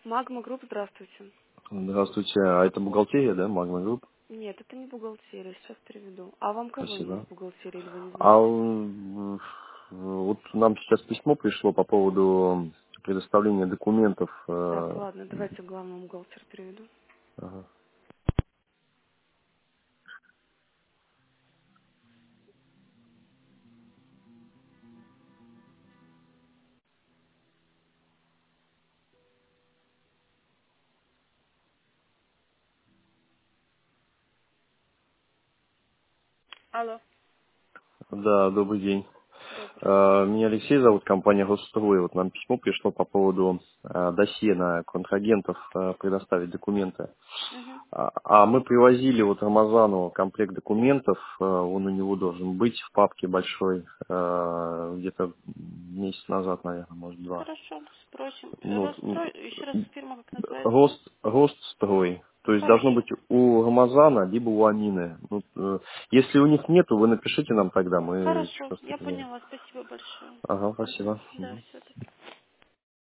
Магма Групп, здравствуйте. Здравствуйте. А это бухгалтерия, да, Магма Групп? Нет, это не бухгалтерия, сейчас переведу. А вам кого нужно Спасибо. в бухгалтерии, или вы не А знаете? вот нам сейчас письмо пришло по поводу предоставления документов. Так, ладно, давайте главному бухгалтеру переведу. Ага. Алло, Да, добрый день. добрый. Меня Алексей зовут, компания Госстрой. Вот нам письмо пришло по поводу досье на контрагентов предоставить документы. Угу. А мы привозили вот Рамазану комплект документов, он у него должен быть в папке большой, где-то месяц назад, наверное, может, два. Хорошо, спросим. Ну, Еще раз фирма как называется? Росtsтрой. То есть должно Хорошо. быть у Рамазана, либо у Амины. Ну, если у них нету, вы напишите нам тогда, мы Хорошо, просто я поменяем. поняла, спасибо большое. Ага, Угу. спасибо. Да, все.